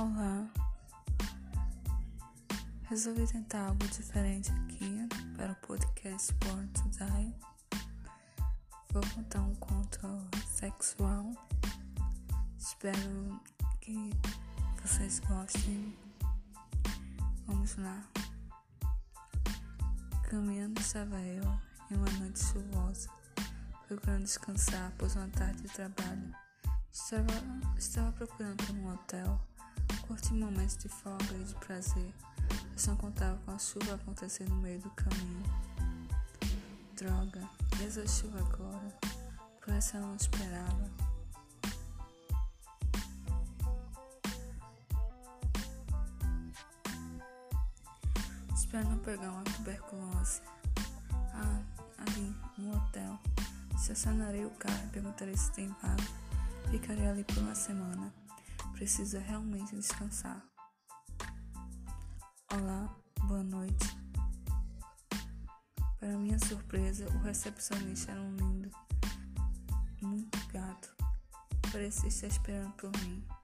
Olá, resolvi tentar algo diferente aqui para o podcast Born to Die. Vou contar um conto sexual. Espero que vocês gostem. Vamos lá. Caminhando estava eu em uma noite chuvosa, procurando descansar após uma tarde de trabalho. Estava procurando por um hotel. Curti momentos de folga e de prazer, mas não contava com a chuva acontecer no meio do caminho. Droga, e essa chuva agora? Por essa eu não esperava. Espero não pegar uma tuberculose. Ali, um hotel. Estacionarei o carro e perguntarei se tem vaga. Ficarei ali por uma semana. Preciso realmente descansar. Olá, boa noite. Para minha surpresa, o recepcionista era um lindo, muito gato. Parecia estar esperando por mim.